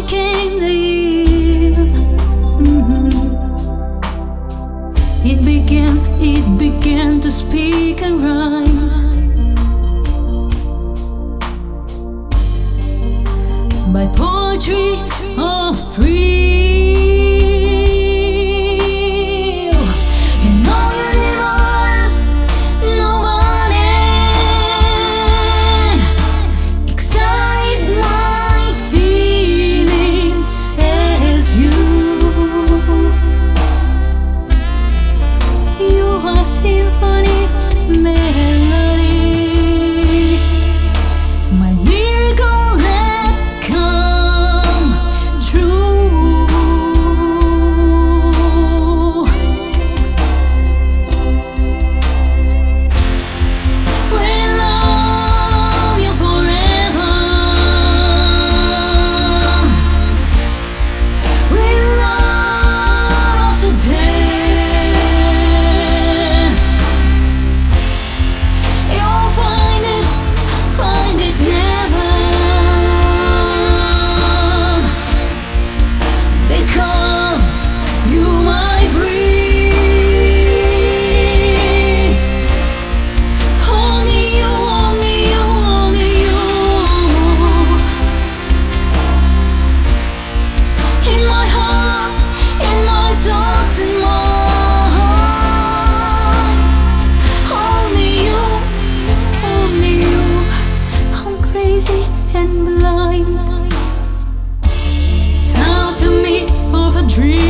came the year. It began to speak and rhyme. By poetry of thrill, in all universe, no one end excite my feelings as you. You are symphony melody, my miracle that come true. We'll love you forever. We'll love to death. You'll find it never, because you might breathe. Only you, only you, only you. In my heart, in my thoughts, in my heart. Only you, only you. I'm crazy and blind. Out to me of a dream.